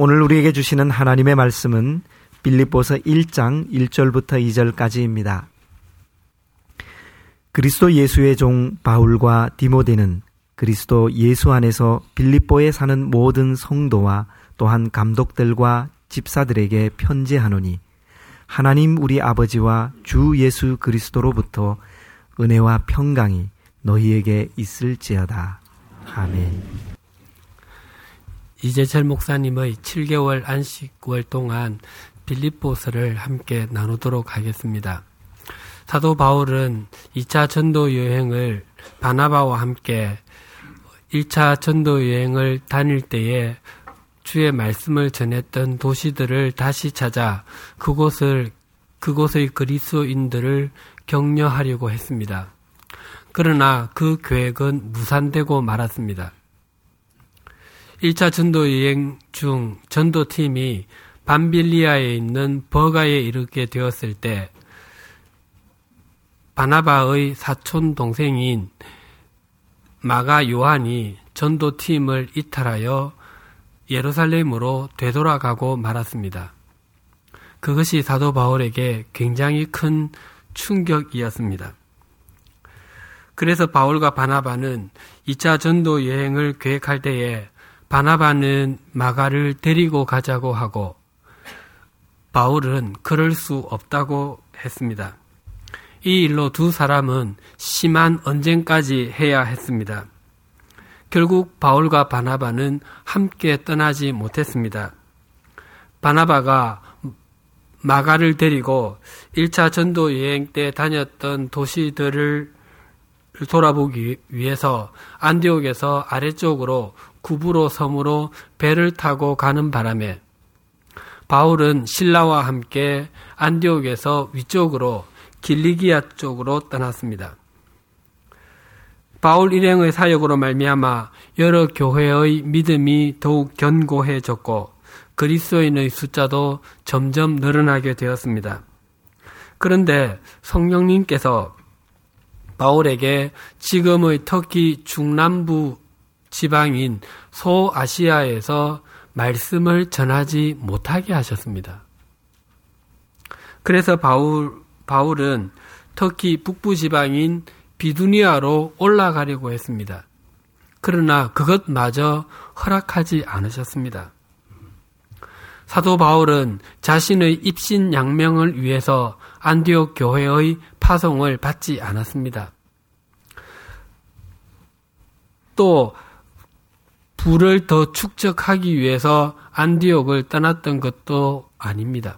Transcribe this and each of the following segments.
오늘 우리에게 주시는 하나님의 말씀은 빌립보서 1장 1절부터 2절까지입니다. 그리스도 예수의 종 바울과 디모데는 그리스도 예수 안에서 빌립보에 사는 모든 성도와 또한 감독들과 집사들에게 편지하노니 하나님 우리 아버지와 주 예수 그리스도로부터 은혜와 평강이 너희에게 있을지어다. 아멘. 이재철 목사님의 7개월 안식월 동안 빌립보서를 함께 나누도록 하겠습니다. 사도 바울은 2차 전도 여행을 바나바와 함께 1차 전도 여행을 다닐 때에 주의 말씀을 전했던 도시들을 다시 찾아 그곳의 그리스도인들을 격려하려고 했습니다. 그러나 그 계획은 무산되고 말았습니다. 1차 전도 여행 중 전도팀이 밤빌리아에 있는 버가에 이르게 되었을 때 바나바의 사촌 동생인 마가 요한이 전도팀을 이탈하여 예루살렘으로 되돌아가고 말았습니다. 그것이 사도 바울에게 굉장히 큰 충격이었습니다. 그래서 바울과 바나바는 2차 전도 여행을 계획할 때에 바나바는 마가를 데리고 가자고 하고 바울은 그럴 수 없다고 했습니다. 이 일로 두 사람은 심한 언쟁까지 해야 했습니다. 결국 바울과 바나바는 함께 떠나지 못했습니다. 바나바가 마가를 데리고 1차 전도 여행 때 다녔던 도시들을 돌아보기 위해서 안디옥에서 아래쪽으로 구브로 섬으로 배를 타고 가는 바람에 바울은 신라와 함께 안디옥에서 위쪽으로 길리기아 쪽으로 떠났습니다. 바울 일행의 사역으로 말미암아 여러 교회의 믿음이 더욱 견고해졌고 그리스도인의 숫자도 점점 늘어나게 되었습니다. 그런데 성령님께서 바울에게 지금의 터키 중남부 지방인 소아시아에서 말씀을 전하지 못하게 하셨습니다. 그래서 바울은 터키 북부 지방인 비두니아로 올라가려고 했습니다. 그러나 그것마저 허락하지 않으셨습니다. 사도 바울은 자신의 입신양명을 위해서 안디옥 교회의 파송을 받지 않았습니다. 또 부를 더 축적하기 위해서 안디옥을 떠났던 것도 아닙니다.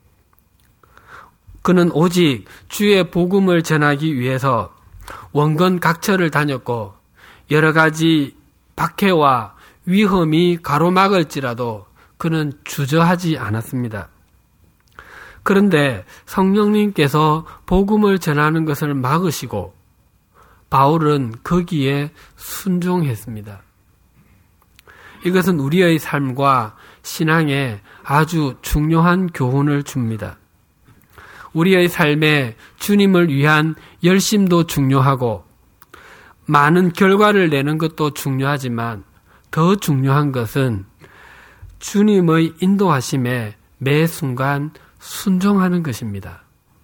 그는 오직 주의 복음을 전하기 위해서 원건 각처를 다녔고 여러 가지 박해와 위험이 가로막을지라도 그는 주저하지 않았습니다. 그런데 성령님께서 복음을 전하는 것을 막으시고 바울은 거기에 순종했습니다. 이것은 우리의 삶과 신앙에 아주 중요한 교훈을 줍니다. 우리의 삶에 주님을 위한 열심도 중요하고 많은 결과를 내는 것도 중요하지만 더 중요한 것은 주님의 인도하심에 매 순간 순종하는 것입니다.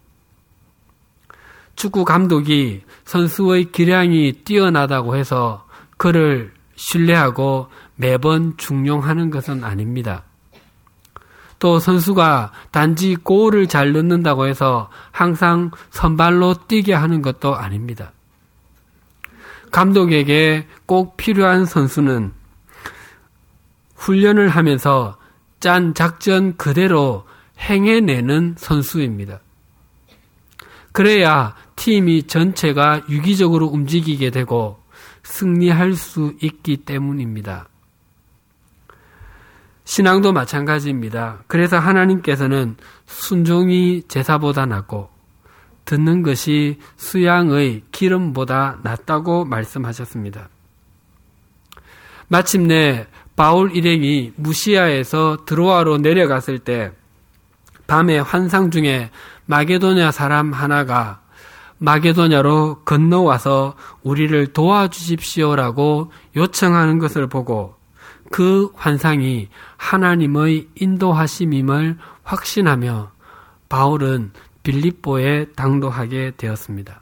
축구 감독이 선수의 기량이 뛰어나다고 해서 그를 신뢰하고 매번 중용하는 것은 아닙니다. 또 선수가 단지 골을 잘 넣는다고 해서 항상 선발로 뛰게 하는 것도 아닙니다. 감독에게 꼭 필요한 선수는 훈련을 하면서 짠 작전 그대로 행해내는 선수입니다. 그래야 팀이 전체가 유기적으로 움직이게 되고 승리할 수 있기 때문입니다. 신앙도 마찬가지입니다. 그래서 하나님께서는 순종이 제사보다 낫고 듣는 것이 수양의 기름보다 낫다고 말씀하셨습니다. 마침내 바울 일행이 무시아에서 드로아로 내려갔을 때 밤에 환상 중에 마게도냐 사람 하나가 마게도냐로 건너와서 우리를 도와주십시오라고 요청하는 것을 보고 그 환상이 하나님의 인도하심임을 확신하며 바울은 빌립보에 당도하게 되었습니다.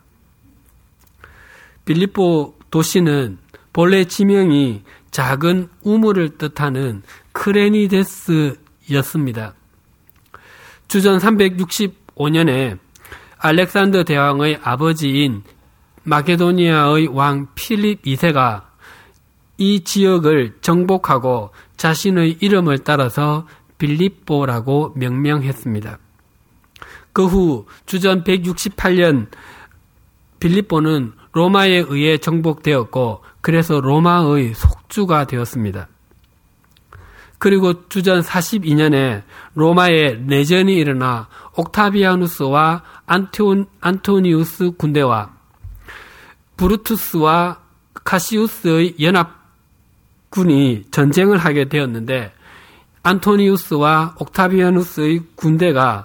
빌립보 도시는 본래 지명이 작은 우물을 뜻하는 크레니데스였습니다. 주전 365년에 알렉산더 대왕의 아버지인 마게도니아의 왕 필립 2세가 이 지역을 정복하고 자신의 이름을 따라서 빌립보라고 명명했습니다. 그 후 주전 168년 빌립보는 로마에 의해 정복되었고 그래서 로마의 속주가 되었습니다. 그리고 주전 42년에 로마에 내전이 일어나 옥타비아누스와 안토니우스 군대와 브루투스와 카시우스의 연합군이 전쟁을 하게 되었는데 안토니우스와 옥타비아누스의 군대가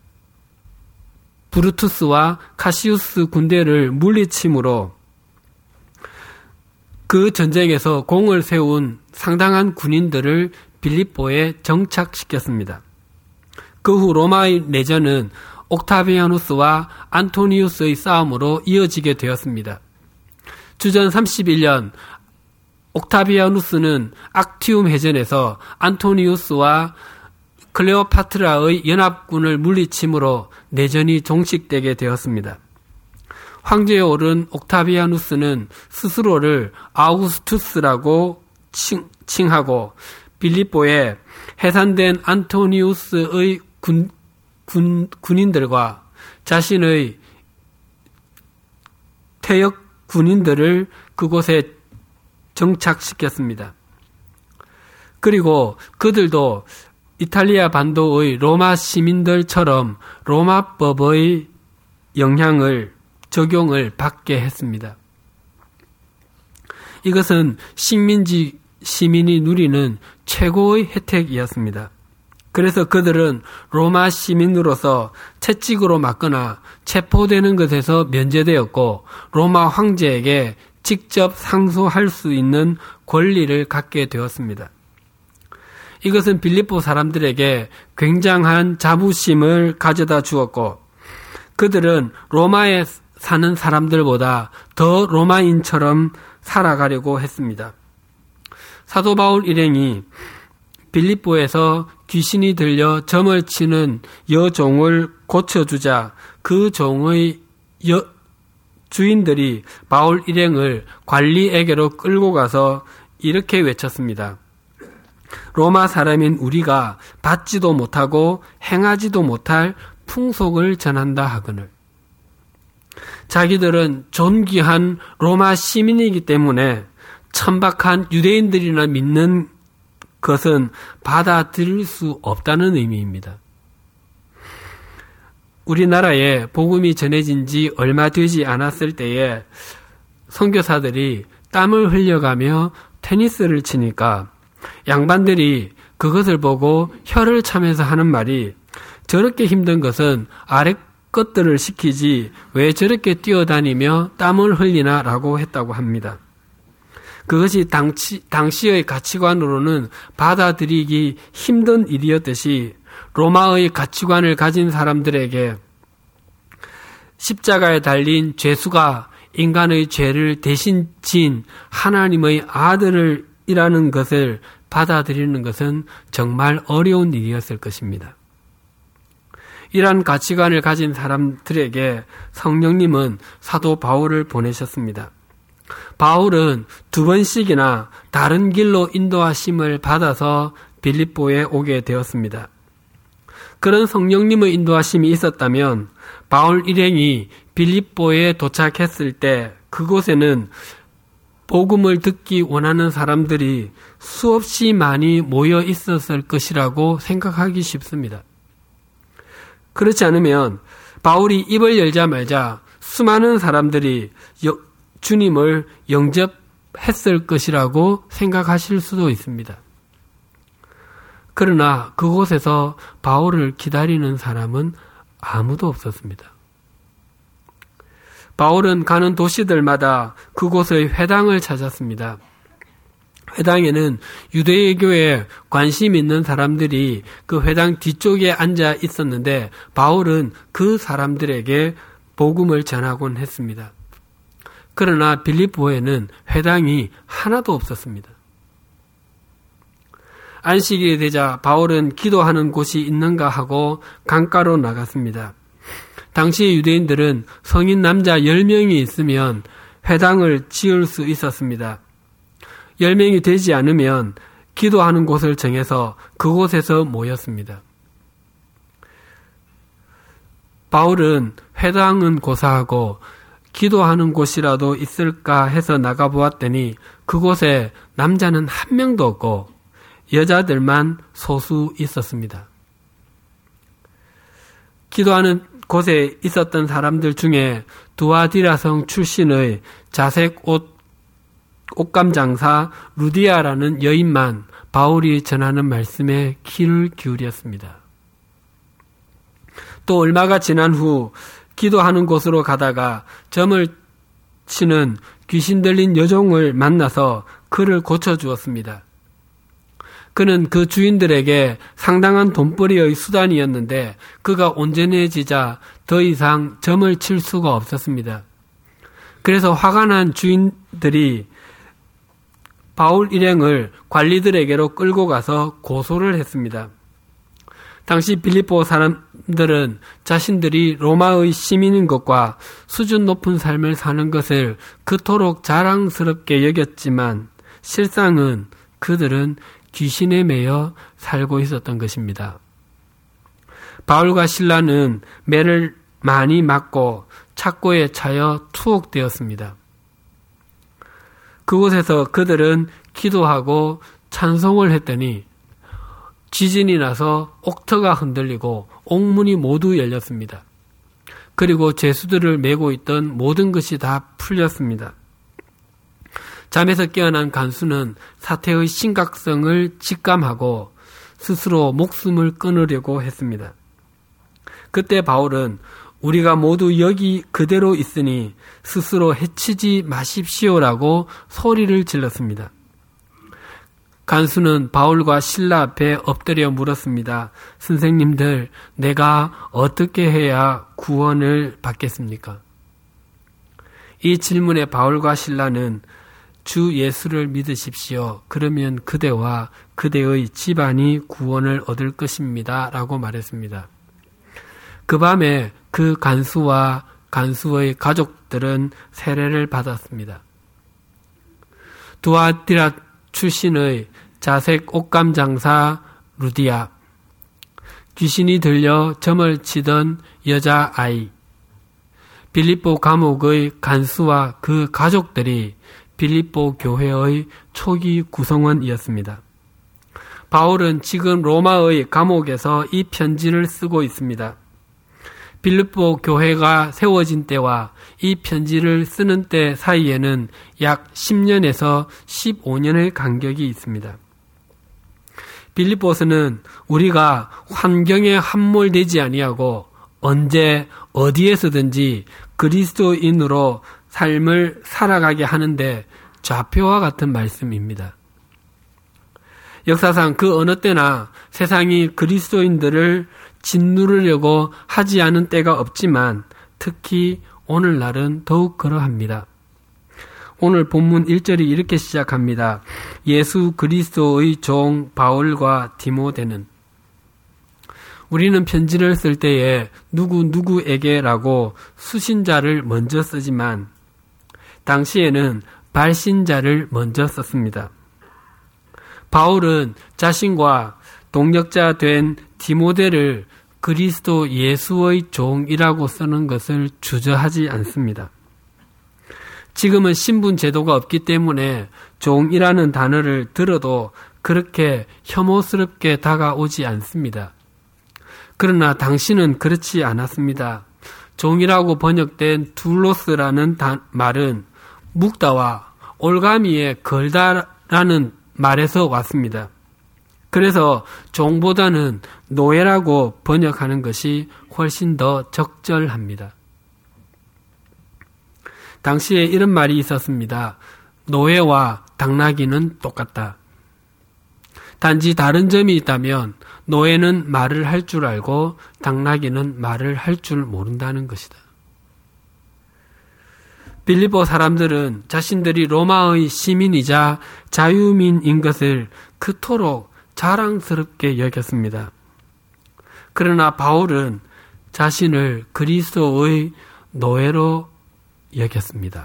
브루투스와 카시우스 군대를 물리침으로 그 전쟁에서 공을 세운 상당한 군인들을 빌립보에 정착시켰습니다. 그 후 로마의 내전은 옥타비아누스와 안토니우스의 싸움으로 이어지게 되었습니다. 주전 31년 옥타비아누스는 악티움 해전에서 안토니우스와 클레오파트라의 연합군을 물리침으로 내전이 종식되게 되었습니다. 황제에 오른 옥타비아누스는 스스로를 아우구스투스라고 칭하고 빌립보에 해산된 안토니우스의 군인들과 자신의 퇴역 군인들을 그곳에 정착시켰습니다. 그리고 그들도 이탈리아 반도의 로마 시민들처럼 로마법의 적용을 받게 했습니다. 이것은 식민지 시민이 누리는 최고의 혜택이었습니다. 그래서 그들은 로마 시민으로서 채찍으로 맞거나 체포되는 것에서 면제되었고 로마 황제에게 직접 상소할 수 있는 권리를 갖게 되었습니다. 이것은 빌립보 사람들에게 굉장한 자부심을 가져다 주었고 그들은 로마에 사는 사람들보다 더 로마인처럼 살아가려고 했습니다. 사도 바울 일행이 빌립보에서 귀신이 들려 점을 치는 여종을 고쳐주자 그 종의 주인들이 바울 일행을 관리에게로 끌고 가서 이렇게 외쳤습니다. 로마 사람인 우리가 받지도 못하고 행하지도 못할 풍속을 전한다 하거늘. 자기들은 존귀한 로마 시민이기 때문에 천박한 유대인들이나 믿는 것은 받아들일 수 없다는 의미입니다. 우리나라에 복음이 전해진 지 얼마 되지 않았을 때에 선교사들이 땀을 흘려가며 테니스를 치니까 양반들이 그것을 보고 혀를 차면서 하는 말이 저렇게 힘든 것은 아래 것들을 시키지 왜 저렇게 뛰어다니며 땀을 흘리나 라고 했다고 합니다. 그것이 당시의 가치관으로는 받아들이기 힘든 일이었듯이 로마의 가치관을 가진 사람들에게 십자가에 달린 죄수가 인간의 죄를 대신 진 하나님의 아들이라는 것을 받아들이는 것은 정말 어려운 일이었을 것입니다. 이러한 가치관을 가진 사람들에게 성령님은 사도 바울을 보내셨습니다. 바울은 2번씩이나 다른 길로 인도하심을 받아서 빌립보에 오게 되었습니다. 그런 성령님의 인도하심이 있었다면 바울 일행이 빌립보에 도착했을 때 그곳에는 복음을 듣기 원하는 사람들이 수없이 많이 모여 있었을 것이라고 생각하기 쉽습니다. 그렇지 않으면 바울이 입을 열자마자 수많은 사람들이 주님을 영접했을 것이라고 생각하실 수도 있습니다. 그러나 그곳에서 바울을 기다리는 사람은 아무도 없었습니다. 바울은 가는 도시들마다 그곳의 회당을 찾았습니다. 회당에는 유대교에 관심 있는 사람들이 그 회당 뒤쪽에 앉아 있었는데 바울은 그 사람들에게 복음을 전하곤 했습니다. 그러나 빌립보에는 회당이 하나도 없었습니다. 안식일이 되자 바울은 기도하는 곳이 있는가 하고 강가로 나갔습니다. 당시 유대인들은 성인 남자 10명이 있으면 회당을 지을 수 있었습니다. 10명이 되지 않으면 기도하는 곳을 정해서 그곳에서 모였습니다. 바울은 회당은 고사하고 기도하는 곳이라도 있을까 해서 나가보았더니 그곳에 남자는 한 명도 없고 여자들만 소수 있었습니다. 기도하는 곳에 있었던 사람들 중에 두아디라성 출신의 자색 옷감 장사 루디아라는 여인만 바울이 전하는 말씀에 귀를 기울였습니다. 또 얼마가 지난 후 기도하는 곳으로 가다가 점을 치는 귀신 들린 여종을 만나서 그를 고쳐주었습니다. 그는 그 주인들에게 상당한 돈벌이의 수단이었는데 그가 온전해지자 더 이상 점을 칠 수가 없었습니다. 그래서 화가 난 주인들이 바울 일행을 관리들에게로 끌고 가서 고소를 했습니다. 당시 빌립보 사람들은 자신들이 로마의 시민인 것과 수준 높은 삶을 사는 것을 그토록 자랑스럽게 여겼지만 실상은 그들은 귀신에 매여 살고 있었던 것입니다. 바울과 실라는 매를 많이 맞고 착고에 차여 투옥되었습니다. 그곳에서 그들은 기도하고 찬송을 했더니 지진이 나서 옥터가 흔들리고 옥문이 모두 열렸습니다. 그리고 죄수들을 메고 있던 모든 것이 다 풀렸습니다. 잠에서 깨어난 간수는 사태의 심각성을 직감하고 스스로 목숨을 끊으려고 했습니다. 그때 바울은 우리가 모두 여기 그대로 있으니 스스로 해치지 마십시오라고 소리를 질렀습니다. 간수는 바울과 실라 앞에 엎드려 물었습니다. 선생님들, 내가 어떻게 해야 구원을 받겠습니까? 이 질문에 바울과 실라는 주 예수를 믿으십시오. 그러면 그대와 그대의 집안이 구원을 얻을 것입니다. 라고 말했습니다. 그 밤에 그 간수와 간수의 가족들은 세례를 받았습니다. 두아디라 출신의 자색 옷감 장사 루디아, 귀신이 들려 점을 치던 여자아이, 빌립보 감옥의 간수와 그 가족들이 빌립보 교회의 초기 구성원이었습니다. 바울은 지금 로마의 감옥에서 이 편지를 쓰고 있습니다. 빌립보 교회가 세워진 때와 이 편지를 쓰는 때 사이에는 약 10년에서 15년의 간격이 있습니다. 빌립보서는 우리가 환경에 함몰되지 아니하고 언제 어디에서든지 그리스도인으로 삶을 살아가게 하는데 좌표와 같은 말씀입니다. 역사상 그 어느 때나 세상이 그리스도인들을 짓누르려고 하지 않은 때가 없지만 특히 오늘날은 더욱 그러합니다. 오늘 본문 1절이 이렇게 시작합니다. 예수 그리스도의 종 바울과 디모데는. 우리는 편지를 쓸 때에 누구에게라고 수신자를 먼저 쓰지만 당시에는 발신자를 먼저 썼습니다. 바울은 자신과 동역자 된 디모데를 그리스도 예수의 종이라고 쓰는 것을 주저하지 않습니다. 지금은 신분 제도가 없기 때문에 종이라는 단어를 들어도 그렇게 혐오스럽게 다가오지 않습니다. 그러나 당신은 그렇지 않았습니다. 종이라고 번역된 둘로스라는 말은 묵다와 올가미에 걸다라는 말에서 왔습니다. 그래서 종보다는 노예라고 번역하는 것이 훨씬 더 적절합니다. 당시에 이런 말이 있었습니다. 노예와 당나귀는 똑같다. 단지 다른 점이 있다면 노예는 말을 할 줄 알고 당나귀는 말을 할 줄 모른다는 것이다. 빌립보 사람들은 자신들이 로마의 시민이자 자유민인 것을 그토록 자랑스럽게 여겼습니다. 그러나 바울은 자신을 그리스도의 노예로 여겼습니다.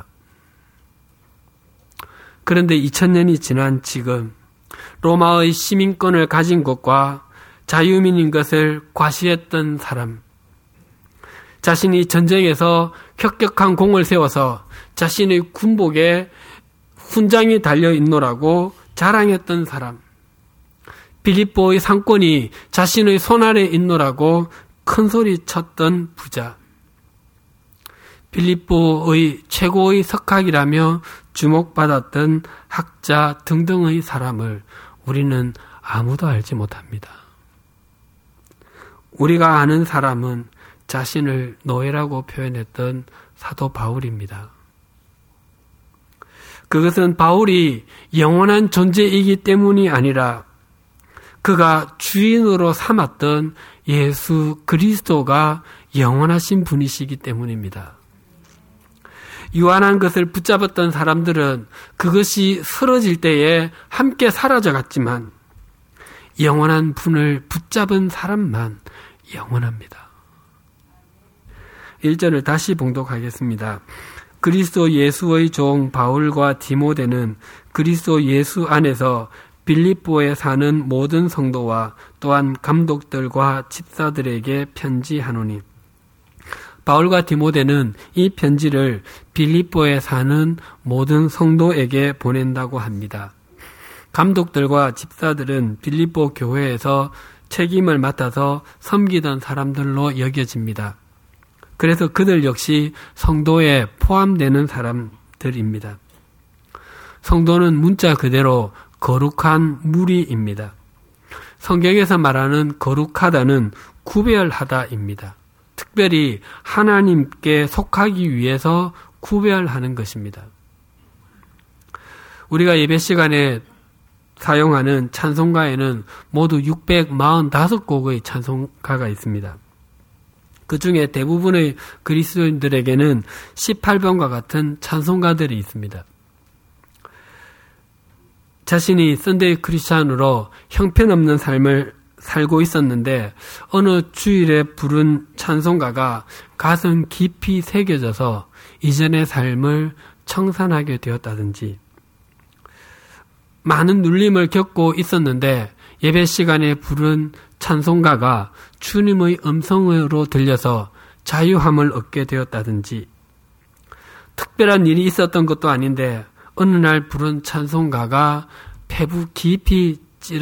그런데 2000년이 지난 지금 로마의 시민권을 가진 것과 자유민인 것을 과시했던 사람, 자신이 전쟁에서 혁혁한 공을 세워서 자신의 군복에 훈장이 달려있노라고 자랑했던 사람, 빌립보의 상권이 자신의 손아래 있노라고 큰소리 쳤던 부자, 빌립보의 최고의 석학이라며 주목받았던 학자 등등의 사람을 우리는 아무도 알지 못합니다. 우리가 아는 사람은 자신을 노예라고 표현했던 사도 바울입니다. 그것은 바울이 영원한 존재이기 때문이 아니라 그가 주인으로 삼았던 예수 그리스도가 영원하신 분이시기 때문입니다. 유한한 것을 붙잡았던 사람들은 그것이 쓰러질 때에 함께 사라져갔지만 영원한 분을 붙잡은 사람만 영원합니다. 1절을 다시 봉독하겠습니다. 그리스도 예수의 종 바울과 디모데는 그리스도 예수 안에서 빌립보에 사는 모든 성도와 또한 감독들과 집사들에게 편지하노니. 바울과 디모데는 이 편지를 빌립보에 사는 모든 성도에게 보낸다고 합니다. 감독들과 집사들은 빌립보 교회에서 책임을 맡아서 섬기던 사람들로 여겨집니다. 그래서 그들 역시 성도에 포함되는 사람들입니다. 성도는 문자 그대로 거룩한 무리입니다. 성경에서 말하는 거룩하다는 구별하다입니다. 특별히 하나님께 속하기 위해서 구별하는 것입니다. 우리가 예배 시간에 사용하는 찬송가에는 모두 645곡의 찬송가가 있습니다. 그 중에 대부분의 그리스도인들에게는 18번과 같은 찬송가들이 있습니다. 자신이 썬데이 크리스찬으로 형편없는 삶을 살고 있었는데 어느 주일에 부른 찬송가가 가슴 깊이 새겨져서 이전의 삶을 청산하게 되었다든지, 많은 눌림을 겪고 있었는데 예배 시간에 부른 찬송가가 주님의 음성으로 들려서 자유함을 얻게 되었다든지, 특별한 일이 있었던 것도 아닌데 어느 날 부른 찬송가가 폐부 깊이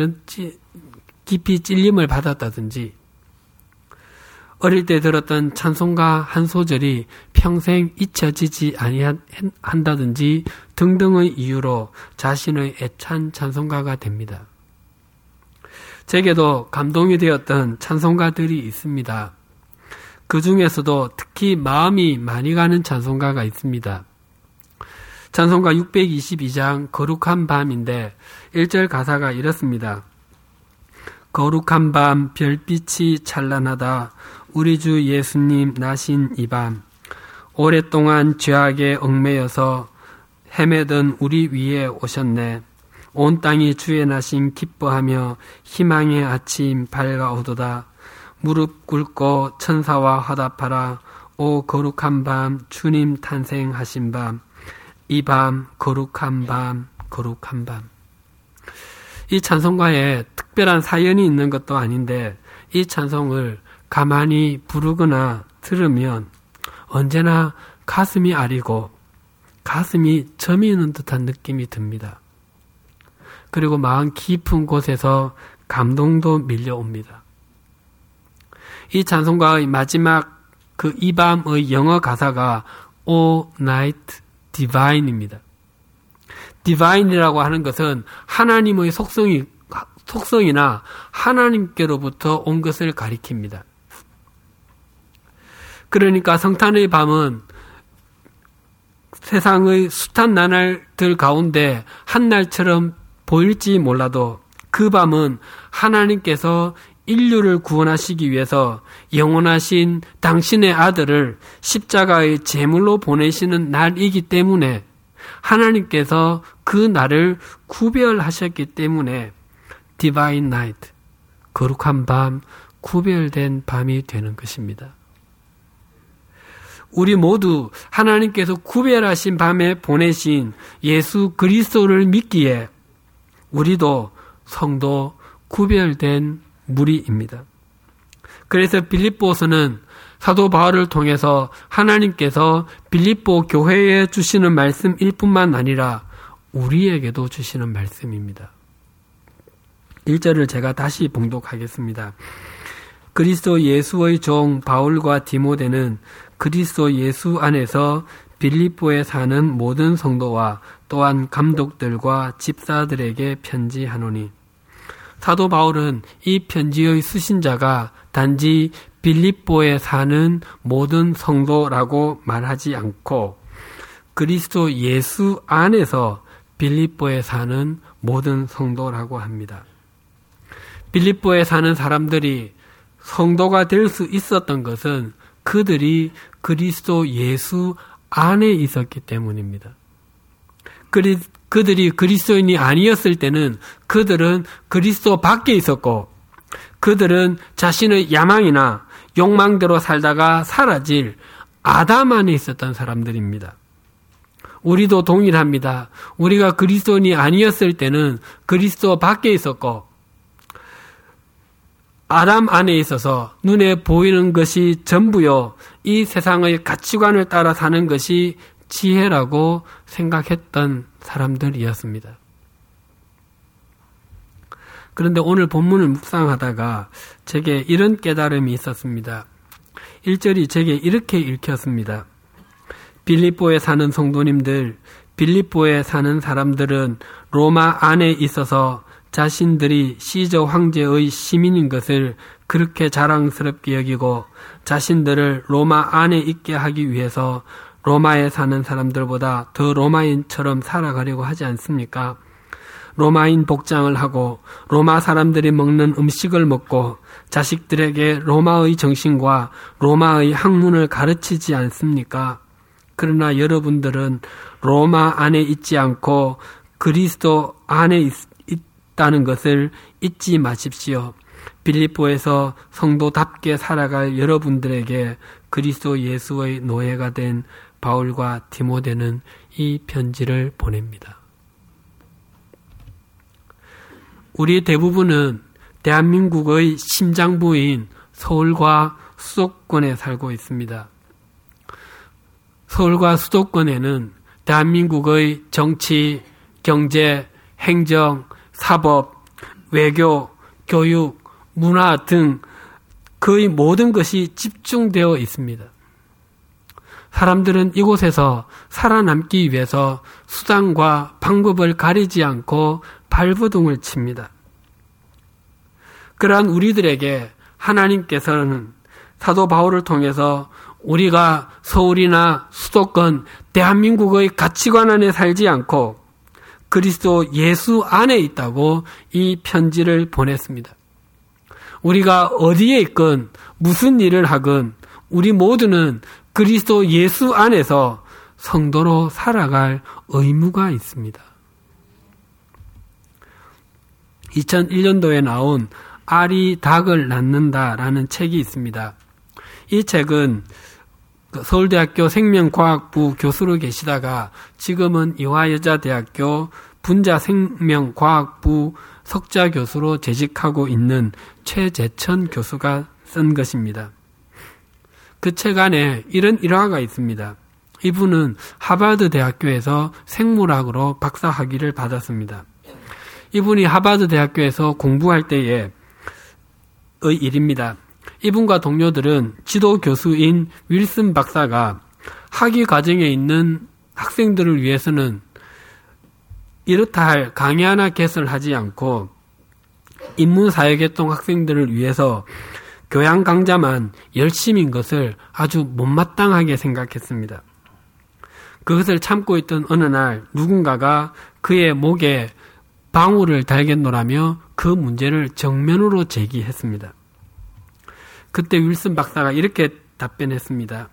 찔림을 받았다든지, 어릴 때 들었던 찬송가 한 소절이 평생 잊혀지지 아니한다든지 등등의 이유로 자신의 애찬 찬송가가 됩니다. 제게도 감동이 되었던 찬송가들이 있습니다. 그 중에서도 특히 마음이 많이 가는 찬송가가 있습니다. 찬송가 622장 거룩한 밤인데 1절 가사가 이렇습니다. 거룩한 밤 별빛이 찬란하다. 우리 주 예수님 나신 이 밤. 오랫동안 죄악에 얽매여서 헤매던 우리 위에 오셨네. 온 땅이 주의 나심 기뻐하며 희망의 아침 밝아오도다. 무릎 꿇고 천사와 화답하라. 오 거룩한 밤 주님 탄생하신 밤. 이 밤 거룩한 밤 거룩한 밤. 이 찬송가에 특별한 사연이 있는 것도 아닌데 이 찬송을 가만히 부르거나 들으면 언제나 가슴이 아리고 가슴이 점이 있는 듯한 느낌이 듭니다. 그리고 마음 깊은 곳에서 감동도 밀려옵니다. 이 찬송가의 마지막 그 이 밤의 영어 가사가 O Night Divine입니다. Divine이라고 하는 것은 하나님의 속성이나 하나님께로부터 온 것을 가리킵니다. 그러니까 성탄의 밤은 세상의 숱한 나날들 가운데 한 날처럼 보일지 몰라도 그 밤은 하나님께서 인류를 구원하시기 위해서 영원하신 당신의 아들을 십자가의 제물로 보내시는 날이기 때문에 하나님께서 그 날을 구별하셨기 때문에 Divine Night, 거룩한 밤, 구별된 밤이 되는 것입니다. 우리 모두 하나님께서 구별하신 밤에 보내신 예수 그리스도를 믿기에 우리도 성도 구별된 무리입니다. 그래서 빌립보서는 사도 바울을 통해서 하나님께서 빌립보 교회에 주시는 말씀일 뿐만 아니라 우리에게도 주시는 말씀입니다. 1절을 제가 다시 봉독하겠습니다. 그리스도 예수의 종 바울과 디모데는 그리스도 예수 안에서 빌립보에 사는 모든 성도와 또한 감독들과 집사들에게 편지하노니. 사도 바울은 이 편지의 수신자가 단지 빌립보에 사는 모든 성도라고 말하지 않고 그리스도 예수 안에서 빌립보에 사는 모든 성도라고 합니다. 빌립보에 사는 사람들이 성도가 될 수 있었던 것은 그들이 그리스도 예수 안에 있었기 때문입니다. 그들이 그리스도인이 아니었을 때는 그들은 그리스도 밖에 있었고 그들은 자신의 야망이나 욕망대로 살다가 사라질 아담 안에 있었던 사람들입니다. 우리도 동일합니다. 우리가 그리스도인이 아니었을 때는 그리스도 밖에 있었고 아담 안에 있어서 눈에 보이는 것이 전부요, 이 세상의 가치관을 따라 사는 것이 지혜라고 생각했던 사람들이었습니다. 그런데 오늘 본문을 묵상하다가 제게 이런 깨달음이 있었습니다. 1절이 제게 이렇게 읽혔습니다. 빌립보에 사는 성도님들, 빌립보에 사는 사람들은 로마 안에 있어서 자신들이 시저 황제의 시민인 것을 그렇게 자랑스럽게 여기고 자신들을 로마 안에 있게 하기 위해서 로마에 사는 사람들보다 더 로마인처럼 살아가려고 하지 않습니까? 로마인 복장을 하고 로마 사람들이 먹는 음식을 먹고 자식들에게 로마의 정신과 로마의 학문을 가르치지 않습니까? 그러나 여러분들은 로마 안에 있지 않고 그리스도 안에 있다는 것을 잊지 마십시오. 빌립보에서 성도답게 살아갈 여러분들에게 그리스도 예수의 노예가 된 바울과 디모데는 이 편지를 보냅니다. 우리 대부분은 대한민국의 심장부인 서울과 수도권에 살고 있습니다. 서울과 수도권에는 대한민국의 정치, 경제, 행정, 사법, 외교, 교육, 문화 등 거의 모든 것이 집중되어 있습니다. 사람들은 이곳에서 살아남기 위해서 수단과 방법을 가리지 않고 발버둥을 칩니다. 그러한 우리들에게 하나님께서는 사도 바울을 통해서 우리가 서울이나 수도권, 대한민국의 가치관 안에 살지 않고 그리스도 예수 안에 있다고 이 편지를 보냈습니다. 우리가 어디에 있건 무슨 일을 하건 우리 모두는 그리스도 예수 안에서 성도로 살아갈 의무가 있습니다. 2001년도에 나온 알이 닭을 낳는다라는 책이 있습니다. 이 책은 서울대학교 생명과학부 교수로 계시다가 지금은 이화여자대학교 분자생명과학부 석좌 교수로 재직하고 있는 최재천 교수가 쓴 것입니다. 그 책 안에 이런 일화가 있습니다. 이분은 하버드 대학교에서 생물학으로 박사 학위를 받았습니다. 이분이 하버드 대학교에서 공부할 때의 일입니다. 이분과 동료들은 지도 교수인 윌슨 박사가 학위 과정에 있는 학생들을 위해서는 이렇다 할 강의 하나 개설하지 않고 인문사회계통 학생들을 위해서 교양 강좌만 열심인 것을 아주 못마땅하게 생각했습니다. 그것을 참고 있던 어느 날 누군가가 그의 목에 방울을 달겠노라며 그 문제를 정면으로 제기했습니다. 그때 윌슨 박사가 이렇게 답변했습니다.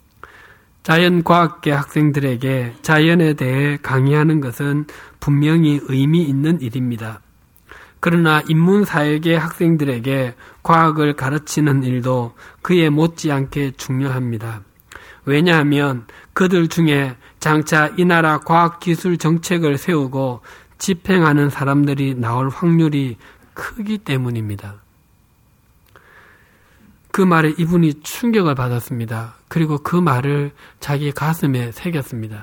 자연과학계 학생들에게 자연에 대해 강의하는 것은 분명히 의미 있는 일입니다. 그러나 인문사회계 학생들에게 과학을 가르치는 일도 그에 못지않게 중요합니다. 왜냐하면 그들 중에 장차 이 나라 과학기술 정책을 세우고 집행하는 사람들이 나올 확률이 크기 때문입니다. 그 말에 이분이 충격을 받았습니다. 그리고 그 말을 자기 가슴에 새겼습니다.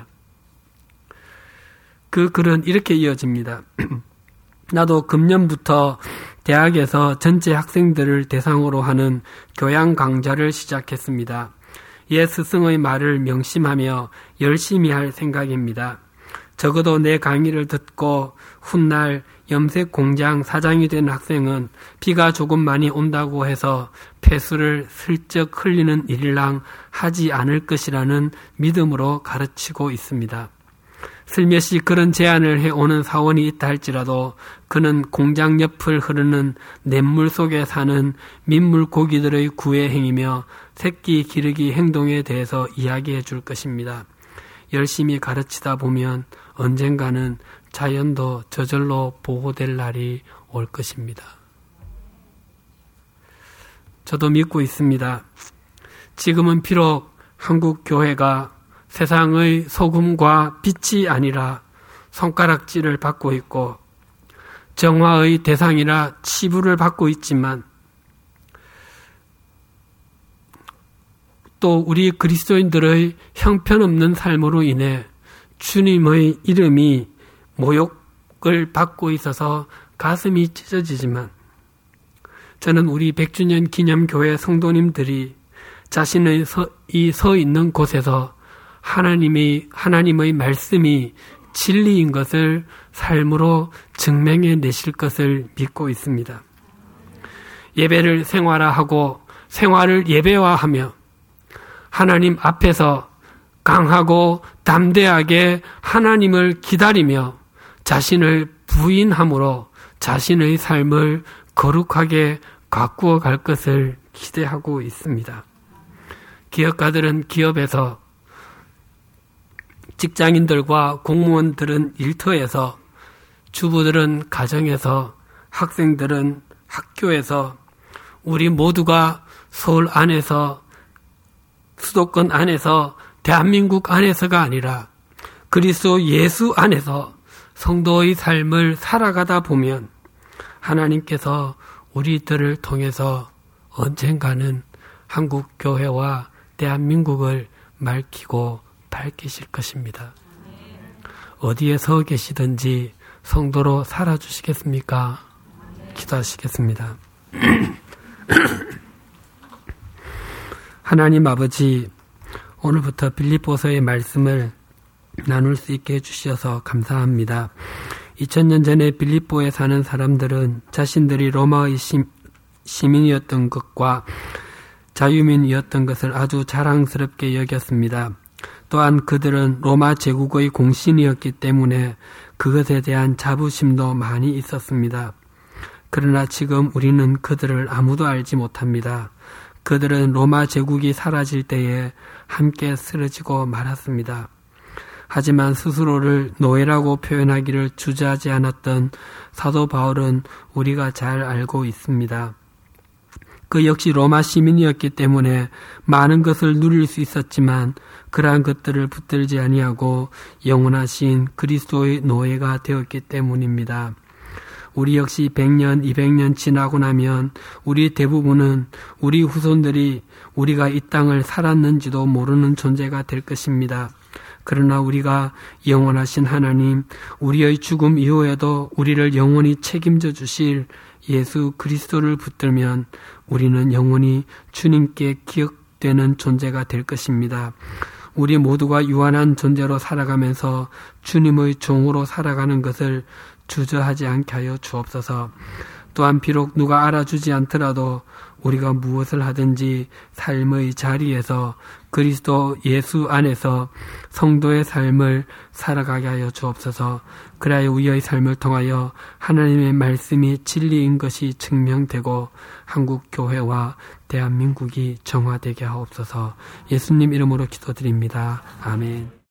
그 글은 이렇게 이어집니다. 나도 금년부터 대학에서 전체 학생들을 대상으로 하는 교양 강좌를 시작했습니다. 옛 스승의 말을 명심하며 열심히 할 생각입니다. 적어도 내 강의를 듣고 훗날 염색 공장 사장이 된 학생은 비가 조금 많이 온다고 해서 폐수를 슬쩍 흘리는 일이랑 하지 않을 것이라는 믿음으로 가르치고 있습니다. 슬며시 그런 제안을 해오는 사원이 있다 할지라도 그는 공장 옆을 흐르는 냇물 속에 사는 민물 고기들의 구애 행위며 새끼 기르기 행동에 대해서 이야기해 줄 것입니다. 열심히 가르치다 보면 언젠가는 자연도 저절로 보호될 날이 올 것입니다. 저도 믿고 있습니다. 지금은 비록 한국 교회가 세상의 소금과 빛이 아니라 손가락질을 받고 있고 정화의 대상이라 치부를 받고 있지만 또 우리 그리스도인들의 형편없는 삶으로 인해 주님의 이름이 모욕을 받고 있어서 가슴이 찢어지지만 저는 우리 100주년 기념교회 성도님들이 자신의 서 있는 곳에서 하나님의 말씀이 진리인 것을 삶으로 증명해 내실 것을 믿고 있습니다. 예배를 생활화하고 생활을 예배화하며 하나님 앞에서 강하고 담대하게 하나님을 기다리며 자신을 부인함으로 자신의 삶을 거룩하게 가꾸어 갈 것을 기대하고 있습니다. 기업가들은 기업에서, 직장인들과 공무원들은 일터에서, 주부들은 가정에서, 학생들은 학교에서, 우리 모두가 서울 안에서, 수도권 안에서, 대한민국 안에서가 아니라 그리스도 예수 안에서 성도의 삶을 살아가다 보면 하나님께서 우리들을 통해서 언젠가는 한국 교회와 대한민국을 맑히고 밝히실 것입니다. 어디에 서 계시든지 성도로 살아주시겠습니까? 기도하시겠습니다. 하나님 아버지, 오늘부터 빌립보서의 말씀을 나눌 수 있게 해주셔서 감사합니다. 2000년 전에 빌립보에 사는 사람들은 자신들이 로마의 시민이었던 것과 자유민이었던 것을 아주 자랑스럽게 여겼습니다. 또한 그들은 로마 제국의 공신이었기 때문에 그것에 대한 자부심도 많이 있었습니다. 그러나 지금 우리는 그들을 아무도 알지 못합니다. 그들은 로마 제국이 사라질 때에 함께 쓰러지고 말았습니다. 하지만 스스로를 노예라고 표현하기를 주저하지 않았던 사도 바울은 우리가 잘 알고 있습니다. 그 역시 로마 시민이었기 때문에 많은 것을 누릴 수 있었지만 그러한 것들을 붙들지 아니하고 영원하신 그리스도의 노예가 되었기 때문입니다. 우리 역시 100년, 200년 지나고 나면 우리 대부분은 우리 후손들이 우리가 이 땅을 살았는지도 모르는 존재가 될 것입니다. 그러나 우리가 영원하신 하나님, 우리의 죽음 이후에도 우리를 영원히 책임져 주실 예수 그리스도를 붙들면 우리는 영원히 주님께 기억되는 존재가 될 것입니다. 우리 모두가 유한한 존재로 살아가면서 주님의 종으로 살아가는 것을 주저하지 않게 하여 주옵소서. 또한 비록 누가 알아주지 않더라도 우리가 무엇을 하든지 삶의 자리에서 그리스도 예수 안에서 성도의 삶을 살아가게 하여 주옵소서. 그리하여 우리의 삶을 통하여 하나님의 말씀이 진리인 것이 증명되고 한국 교회와 대한민국이 정화되게 하옵소서. 예수님 이름으로 기도드립니다. 아멘.